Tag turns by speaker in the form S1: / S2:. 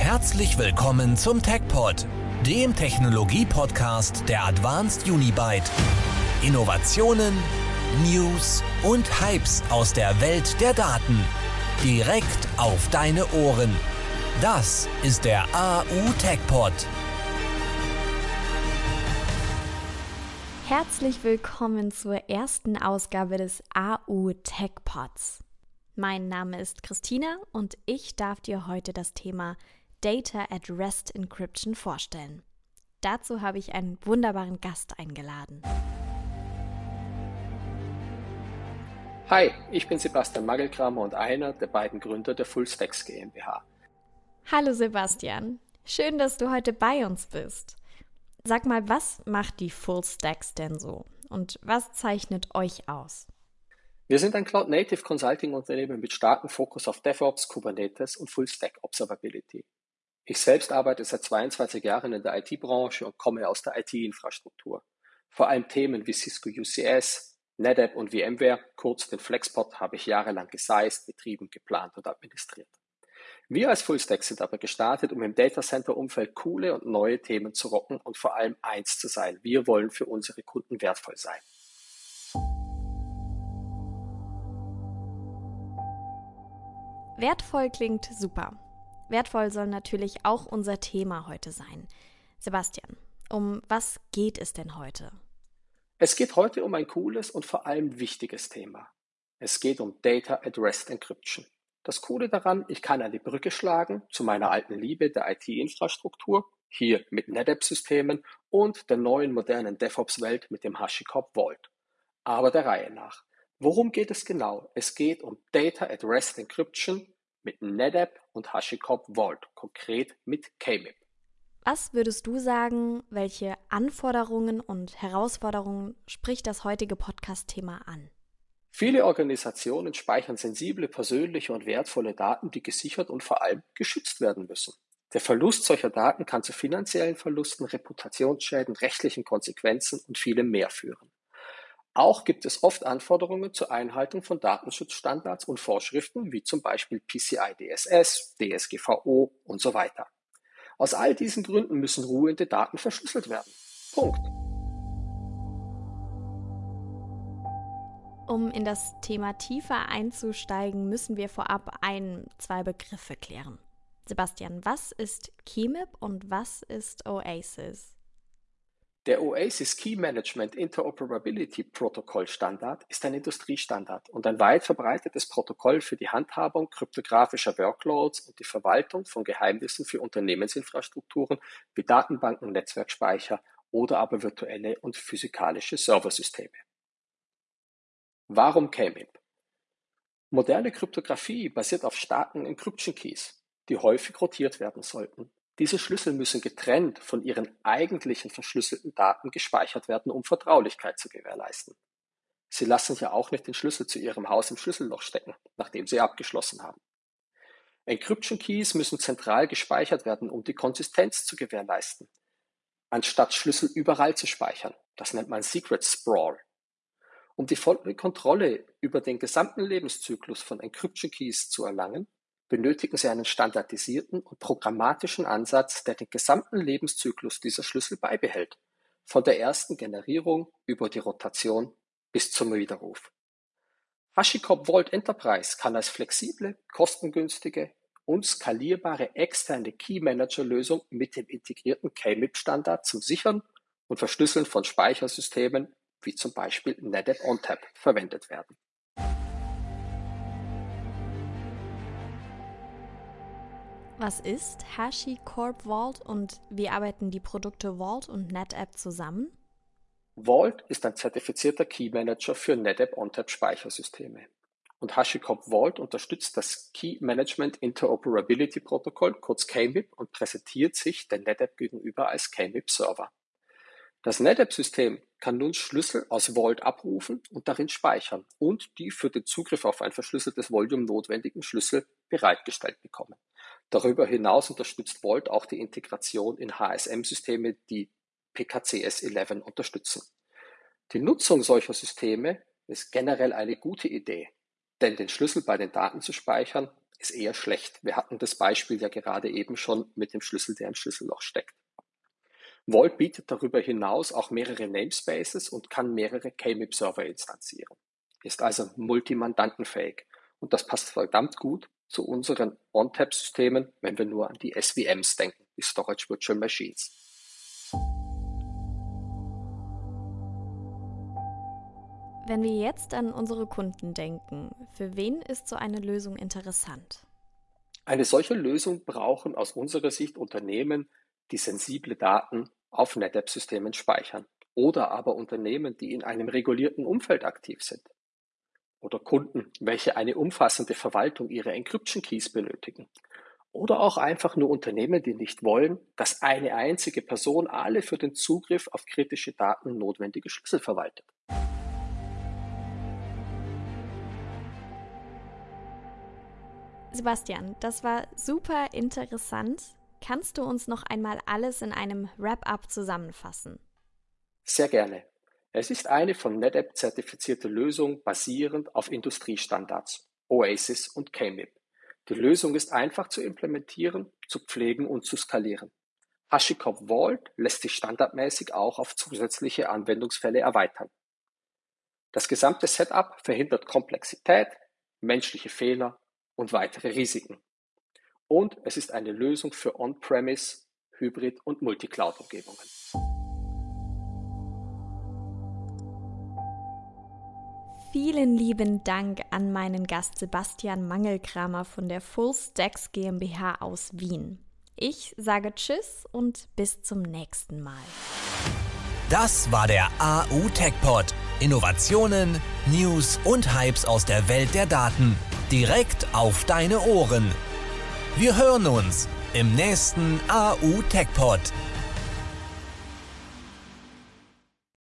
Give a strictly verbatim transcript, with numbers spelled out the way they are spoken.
S1: Herzlich willkommen zum TechPod, dem Technologie-Podcast der Advanced Unibyte. Innovationen, News und Hypes aus der Welt der Daten. Direkt auf deine Ohren. Das ist der A U TechPod.
S2: Herzlich willkommen zur ersten Ausgabe des A U TechPods. Mein Name ist Christina und ich darf dir heute das Thema Data at Rest Encryption vorstellen. Dazu habe ich einen wunderbaren Gast eingeladen.
S3: Hi, ich bin Sebastian Magelkramer und einer der beiden Gründer der FullStacks GmbH.
S2: Hallo Sebastian, schön, dass du heute bei uns bist. Sag mal, was macht die FullStacks denn so und was zeichnet euch aus?
S3: Wir sind ein Cloud-Native Consulting-Unternehmen mit starkem Fokus auf DevOps, Kubernetes und Full-Stack Observability. Ich selbst arbeite seit zweiundzwanzig Jahren in der I T-Branche und komme aus der I T-Infrastruktur. Vor allem Themen wie Cisco U C S, NetApp und VMware, kurz den FlexPod, habe ich jahrelang gesized, betrieben, geplant und administriert. Wir als FullStacks sind aber gestartet, um im Datacenter-Umfeld coole und neue Themen zu rocken und vor allem eins zu sein: Wir wollen für unsere Kunden wertvoll sein.
S2: Wertvoll klingt super. Wertvoll soll natürlich auch unser Thema heute sein. Sebastian, um was geht es denn heute?
S3: Es geht heute um ein cooles und vor allem wichtiges Thema. Es geht um Data at Rest Encryption. Das Coole daran, ich kann eine Brücke schlagen zu meiner alten Liebe der I T-Infrastruktur, hier mit NetApp-Systemen und der neuen modernen DevOps-Welt mit dem HashiCorp Vault. Aber der Reihe nach. Worum geht es genau? Es geht um Data at Rest Encryption mit NetApp und HashiCorp Vault, konkret mit K M I P.
S2: Was würdest du sagen, welche Anforderungen und Herausforderungen spricht das heutige Podcast-Thema an?
S3: Viele Organisationen speichern sensible, persönliche und wertvolle Daten, die gesichert und vor allem geschützt werden müssen. Der Verlust solcher Daten kann zu finanziellen Verlusten, Reputationsschäden, rechtlichen Konsequenzen und vielem mehr führen. Auch gibt es oft Anforderungen zur Einhaltung von Datenschutzstandards und Vorschriften, wie zum Beispiel P C I D S S, D S G V O und so weiter. Aus all diesen Gründen müssen ruhende Daten verschlüsselt werden. Punkt.
S2: Um in das Thema tiefer einzusteigen, müssen wir vorab ein, zwei Begriffe klären. Sebastian, was ist K M I P und was ist OASIS?
S3: Der OASIS Key Management Interoperability Protocol Standard ist ein Industriestandard und ein weit verbreitetes Protokoll für die Handhabung kryptografischer Workloads und die Verwaltung von Geheimnissen für Unternehmensinfrastrukturen wie Datenbanken, Netzwerkspeicher oder aber virtuelle und physikalische Serversysteme. Warum K M I P? Moderne Kryptographie basiert auf starken Encryption Keys, die häufig rotiert werden sollten. Diese Schlüssel müssen getrennt von ihren eigentlichen verschlüsselten Daten gespeichert werden, um Vertraulichkeit zu gewährleisten. Sie lassen ja auch nicht den Schlüssel zu ihrem Haus im Schlüsselloch stecken, nachdem sie abgeschlossen haben. Encryption Keys müssen zentral gespeichert werden, um die Konsistenz zu gewährleisten, anstatt Schlüssel überall zu speichern. Das nennt man Secret Sprawl. Um die volle Kontrolle über den gesamten Lebenszyklus von Encryption Keys zu erlangen, benötigen Sie einen standardisierten und programmatischen Ansatz, der den gesamten Lebenszyklus dieser Schlüssel beibehält, von der ersten Generierung über die Rotation bis zum Widerruf. HashiCorp Vault Enterprise kann als flexible, kostengünstige und skalierbare externe Key-Manager-Lösung mit dem integrierten K M I P-Standard zum Sichern und Verschlüsseln von Speichersystemen wie zum Beispiel NetApp ONTAP verwendet werden.
S2: Was ist HashiCorp Vault und wie arbeiten die Produkte Vault und NetApp zusammen?
S3: Vault ist ein zertifizierter Key Manager für NetApp ONTAP Speichersysteme. Und HashiCorp Vault unterstützt das Key Management Interoperability Protocol, kurz K M I P, und präsentiert sich der NetApp gegenüber als K M I P Server. Das NetApp-System kann nun Schlüssel aus Vault abrufen und darin speichern und die für den Zugriff auf ein verschlüsseltes Volume notwendigen Schlüssel bereitgestellt bekommen. Darüber hinaus unterstützt Vault auch die Integration in H S M-Systeme, die P K C S elf unterstützen. Die Nutzung solcher Systeme ist generell eine gute Idee, denn den Schlüssel bei den Daten zu speichern ist eher schlecht. Wir hatten das Beispiel ja gerade eben schon mit dem Schlüssel, der im Schlüsselloch steckt. Vault bietet darüber hinaus auch mehrere Namespaces und kann mehrere K M I P-Server instanzieren. Ist also multimandantenfähig und das passt verdammt gut zu unseren ONTAP-Systemen, wenn wir nur an die S V Ms denken, die Storage Virtual Machines.
S2: Wenn wir jetzt an unsere Kunden denken, für wen ist so eine Lösung interessant?
S3: Eine solche Lösung brauchen aus unserer Sicht Unternehmen, die sensible Daten auf NetApp-Systemen speichern oder aber Unternehmen, die in einem regulierten Umfeld aktiv sind. Oder Kunden, welche eine umfassende Verwaltung ihrer Encryption-Keys benötigen. Oder auch einfach nur Unternehmen, die nicht wollen, dass eine einzige Person alle für den Zugriff auf kritische Daten notwendige Schlüssel verwaltet.
S2: Sebastian, das war super interessant. Kannst du uns noch einmal alles in einem Wrap-up zusammenfassen?
S3: Sehr gerne. Es ist eine von NetApp zertifizierte Lösung basierend auf Industriestandards, OASIS und K M I P. Die Lösung ist einfach zu implementieren, zu pflegen und zu skalieren. HashiCorp Vault lässt sich standardmäßig auch auf zusätzliche Anwendungsfälle erweitern. Das gesamte Setup verhindert Komplexität, menschliche Fehler und weitere Risiken. Und es ist eine Lösung für On-Premise, Hybrid- und Multicloud-Umgebungen.
S2: Vielen lieben Dank an meinen Gast Sebastian Mangelkramer von der Fullstacks GmbH aus Wien. Ich sage Tschüss und bis zum nächsten Mal.
S1: Das war der A U Tech Pod. Innovationen, News und Hypes aus der Welt der Daten. Direkt auf deine Ohren. Wir hören uns im nächsten A U Tech Pod.